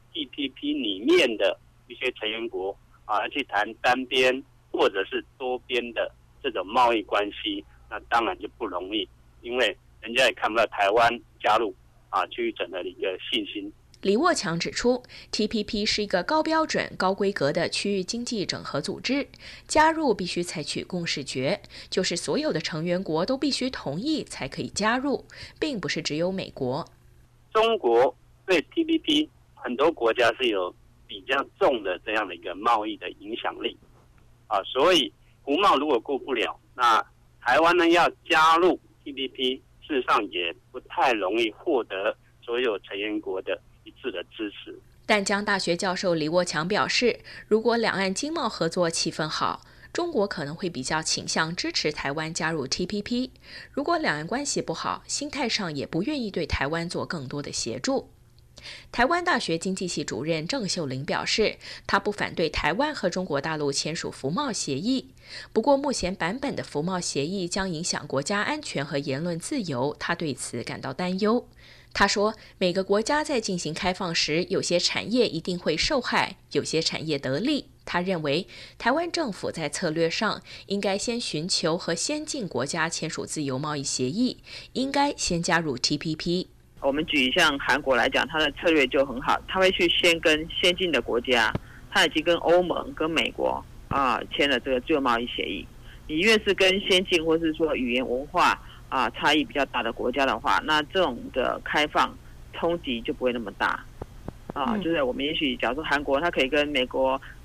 TPP 里面的一些成员国去谈单边或者是多边的这种贸易关系，那当然就不容易，因为人家也看不到台湾加入区域整合的一个信心。 李沃强指出 ，TPP 是一个高标准、高规格的区域经济整合组织，加入必须采取共识决，就是所有的成员国都必须同意才可以加入，并不是只有美国。 中国对 TPP 很多国家是有比较重的这样的一个贸易的影响力所以服贸如果过不了，那台湾呢要加入 TPP， 事实上也不太容易获得所有成员国的一致的支持。 淡江大学教授李沃强表示，如果两岸经贸合作气氛好，中国可能会比较倾向支持台湾加入 TPP。如果两岸关系不好，心态上也不愿意对台湾做更多的协助。台湾大学经济系主任郑秀玲表示，他不反对台湾和中国大陆签署服贸协议，不过目前版本的服贸协议将影响国家安全和言论自由，他对此感到担忧。他说，每个国家在进行开放时，有些产业一定会受害，有些产业得利。他认为，台湾政府在策略上应该先寻求和先进国家签署自由贸易协议，应该先加入 TPP。 我们举像韩国来讲，它的策略就很好，它会去先跟先进的国家，它已经跟欧盟、跟美国签了这个自由贸易协议。你越是跟先进或是说语言文化差异比较大的国家的话，那这种的开放冲击就不会那么大就是我们也许假如说韩国它可以跟美国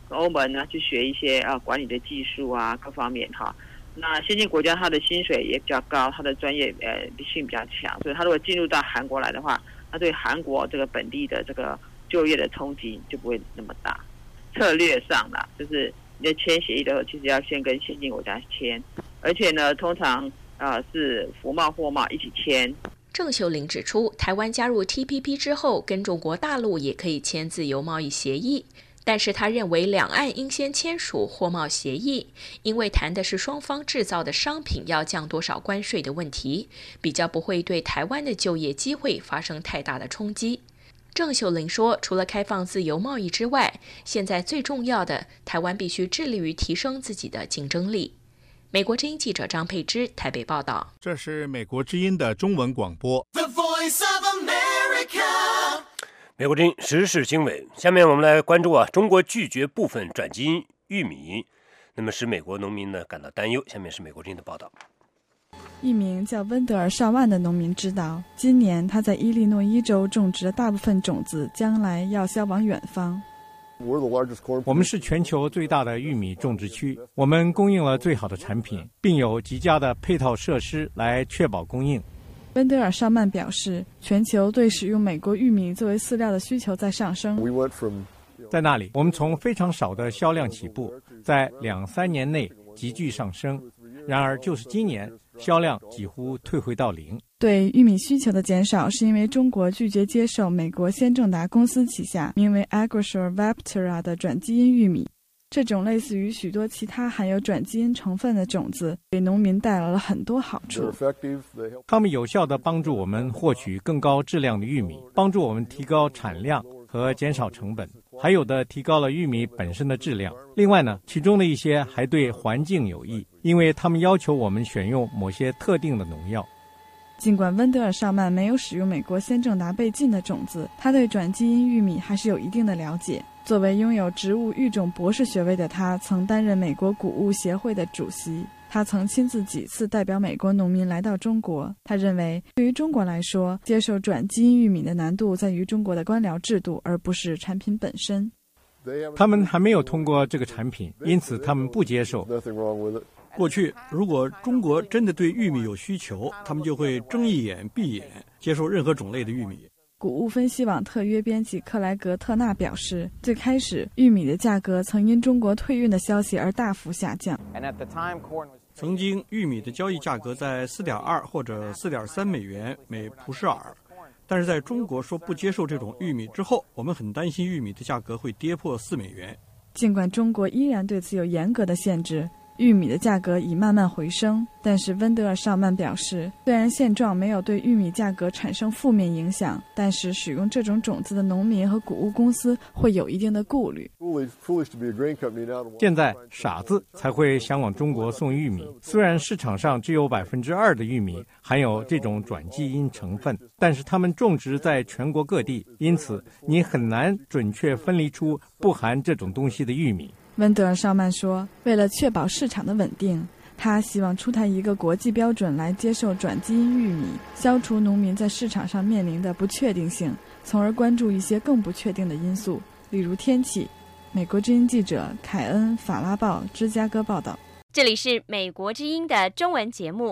欧盟呢去学一些管理的技术啊各方面哈。那先进国家它的薪水也比较高，它的专业性比较强，所以它如果进入到韩国来的话，那对韩国这个本地的这个就业的冲击就不会那么大。策略上啦，就是你在签协议的时候，其实要先跟先进国家签，而且呢，通常是服贸货贸一起签。 郑秀玲指出，台湾加入 TPP 之后，跟中国大陆也可以签自由贸易协议。但是他认为两岸应先签署货贸协议，因为谈的是双方制造的商品要降多少关税的问题，比较不会对台湾的就业机会发生太大的冲击。郑秀玲说，除了开放自由贸易之外，现在最重要的，台湾必须致力于提升自己的竞争力。美国之音记者张佩芝台北报道。 这是美国之音的中文广播。The Voice of America。美国之音时事经纬，下面我们来关注中国拒绝部分转基因玉米，那么使美国农民呢感到担忧。下面是美国之音的报道。 一名叫温德尔·绍万的农民知道，今年他在伊利诺伊州种植的大部分种子将来要销往远方。 我们是全球最大的玉米种植区，我们供应了最好的产品，并有极佳的配套设施来确保供应。 温德尔·绍曼表示，全球对使用美国玉米作为饲料的需求在上升。 在那里，我们从非常少的销量起步，在2-3年内急剧上升。然而，就是今年，销量几乎退回到0。 对玉米需求的减少，是因为中国拒绝接受美国先正达公司旗下名为 Agrosure Vaptera 的转基因玉米。这种类似于许多其他含有转基因成分的种子，给农民带来了很多好处。 它们有效地帮助我们获取更高质量的玉米，帮助我们提高产量和减少成本，还有的提高了玉米本身的质量。另外呢，其中的一些还对环境有益，因为他们要求我们选用某些特定的农药。 尽管温德尔·绍曼没有使用美国先正达被禁的种子，他对转基因玉米还是有一定的了解。作为拥有植物育种博士学位的他，曾担任美国谷物协会的主席。他曾亲自几次代表美国农民来到中国。他认为，对于中国来说，接受转基因玉米的难度在于中国的官僚制度，而不是产品本身。 他们还没有通过这个产品，因此他们不接受。 过去，如果中国真的对玉米有需求，他们就会睁一眼闭眼接受任何种类的玉米。 谷物分析网特约编辑克莱格特纳表示，最开始玉米的价格曾因中国退运的消息而大幅下降。 曾经玉米的交易价格在4.2或者4.3美元每蒲舍尔，但是在中国说不接受这种玉米之后，我们很担心玉米的价格会跌破4美元。 尽管中国依然对此有严格的限制，玉米的价格已慢慢回升，但是温德尔·绍曼表示，虽然现状没有对玉米价格产生负面影响，但是使用这种种子的农民和谷物公司会有一定的顾虑。 现在傻子才会想往中国送玉米，虽然市场上只有2%的玉米含有这种转基因成分，但是它们种植在全国各地，因此你很难准确分离出不含这种东西的玉米。 温德尔·绍曼说，为了确保市场的稳定，他希望出台一个国际标准来接受转基因玉米，消除农民在市场上面临的不确定性，从而关注一些更不确定的因素，例如天气。美国之音记者凯恩·法拉鲍芝加哥报道。 这里是美国之音的中文节目。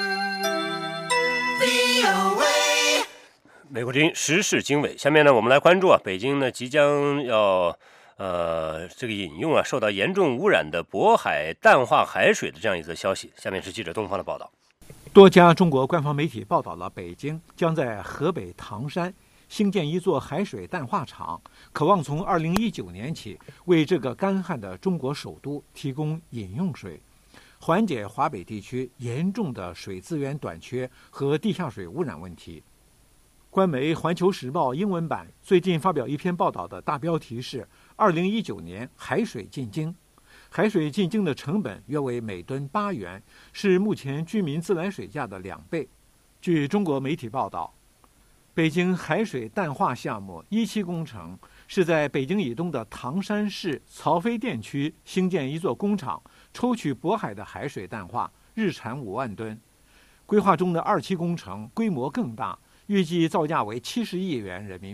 美国之音时事经纬，下面呢，我们来关注北京呢即将要这个饮用受到严重污染的渤海淡化海水的这样一则消息。下面是记者东方的报道。 多家中国官方媒体报道了北京将在河北唐山兴建一座海水淡化厂，渴望从2019年起为这个干旱的中国首都提供饮用水，缓解华北地区严重的水资源短缺和地下水污染问题。官媒《环球时报》英文版最近发表一篇报道，的大标题是2019年海水进京。海水进京的成本约为每吨8元，是目前居民自来水价的2倍。据中国媒体报道，北京海水淡化项目1期工程是在北京以东的唐山市曹妃甸区兴建一座工厂，抽取渤海的海水淡化，日产5万吨。规划中的2期工程规模更大，预计造价为70亿元人民币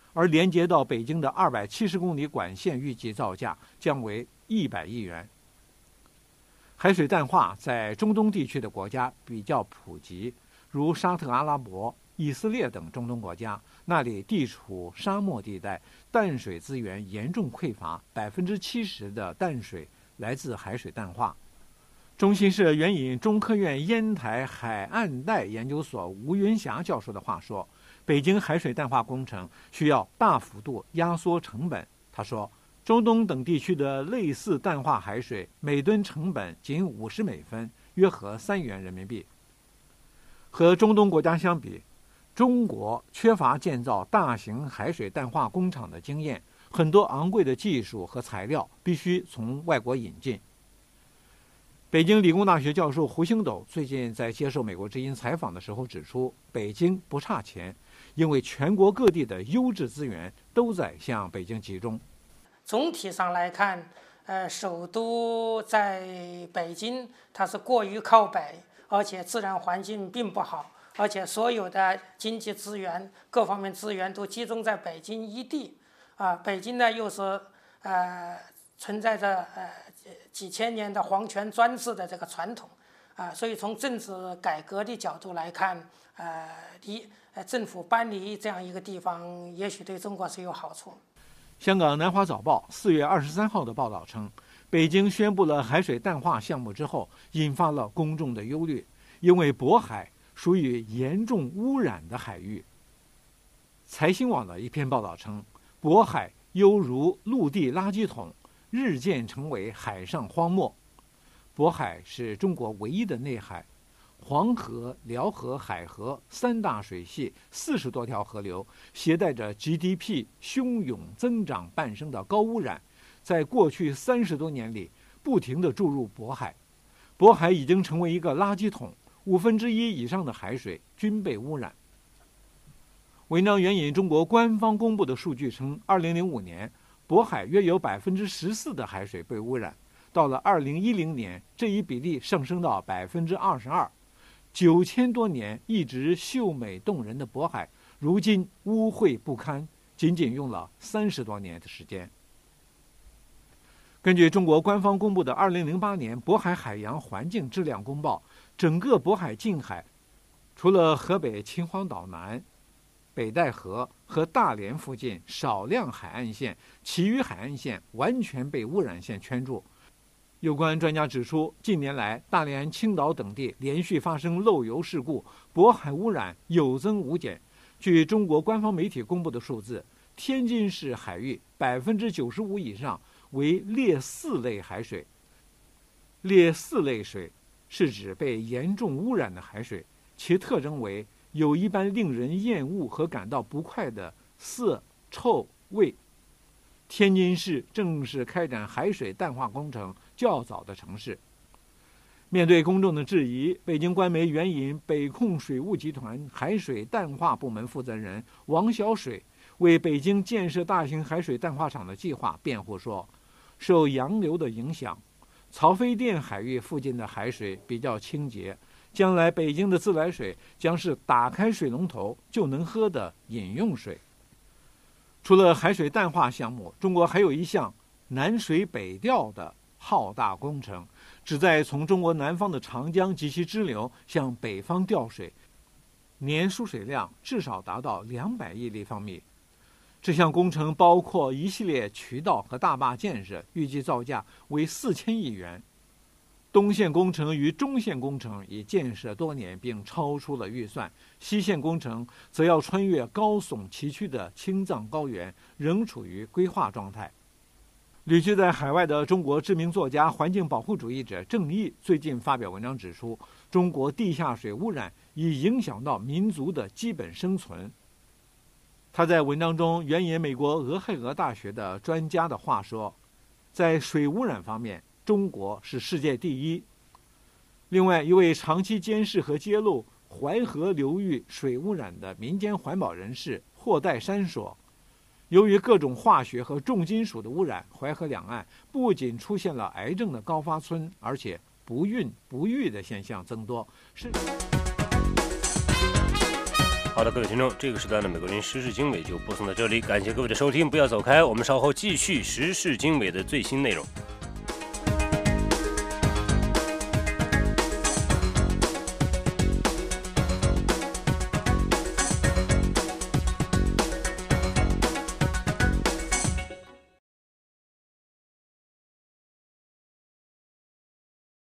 而连接到北京的270公里管线预计造价将为100亿元。海水淡化在中东地区的国家比较普及，如沙特阿拉伯、以色列等中东国家，那里地处沙漠地带，淡水资源严重匮乏，70%的淡水来自海水淡化。中新社援引中科院烟台海岸带研究所吴云霞教授的话说，北京海水淡化工程需要大幅度压缩成本。他说，中东等地区的类似淡化海水每吨成本仅50美分，约合3元人民币。和中东国家相比，中国缺乏建造大型海水淡化工厂的经验，很多昂贵的技术和材料必须从外国引进。北京理工大学教授胡星斗最近在接受美国之音采访的时候指出，北京不差钱，因为全国各地的优质资源都在向北京集中。 总体上来看，首都在北京，它是过于靠北，而且自然环境并不好，而且所有的经济资源、各方面资源都集中在北京一地。北京呢又是存在着几千年的皇权专制的这个传统，所以从政治改革的角度来看，政府搬离这样一个地方，也许对中国是有好处。 香港南华早报4月23号的报道称，北京宣布了海水淡化项目之后，引发了公众的忧虑，因为渤海属于严重污染的海域。财新网的一篇报道称，渤海犹如陆地垃圾桶，日渐成为海上荒漠。渤海是中国唯一的内海，黄河、辽河、海河3大水系40多条河流，携带着 GDP 汹涌增长伴生的高污染，在过去30多年里不停地注入渤海。渤海已经成为一个垃圾桶，1/5以上的海水均被污染。文章援引中国官方公布的数据称，2005年渤海约有14%的海水被污染，到了2010年，这一比例上升到22%。9000多年一直秀美动人的渤海，如今污秽不堪，仅仅用了30多年的时间。根据中国官方公布的2008年渤海海洋环境质量公报，整个渤海近海，除了河北秦皇岛南、北戴河和大连附近少量海岸线，其余海岸线完全被污染线圈住。有关专家指出，近年来大连、青岛等地连续发生漏油事故，渤海污染有增无减。据中国官方媒体公布的数字，天津市海域95%以上为劣4类海水。劣4类水是指被严重污染的海水，其特征为有一般令人厌恶和感到不快的色、臭、味。天津市正是开展海水淡化工程较早的城市。面对公众的质疑，北京官媒援引北控水务集团海水淡化部门负责人王小水为北京建设大型海水淡化厂的计划辩护说，受洋流的影响，曹妃甸海域附近的海水比较清洁，将来北京的自来水将是打开水龙头就能喝的饮用水。除了海水淡化项目，中国还有一项南水北调的浩大工程，旨在从中国南方的长江及其支流向北方调水，年输水量至少达到200亿立方米。这项工程包括一系列渠道和大坝建设，预计造价为4000亿元。东线工程与中线工程已建设多年并超出了预算，西线工程则要穿越高耸崎岖的青藏高原，仍处于规划状态。旅居在海外的中国知名作家、环境保护主义者郑毅最近发表文章指出，中国地下水污染已影响到民族的基本生存。他在文章中援引美国俄亥俄大学的专家的话说，在水污染方面，中国是世界第一。另外，一位长期监视和揭露淮河流域水污染的民间环保人士霍代山说，由于各种化学和重金属的污染，淮河两岸不仅出现了癌症的高发村，而且不孕不育的现象增多。 好的，各位听众，这个时段的美国之音时事经纬就播送到这里，感谢各位的收听，不要走开，我们稍后继续时事经纬的最新内容。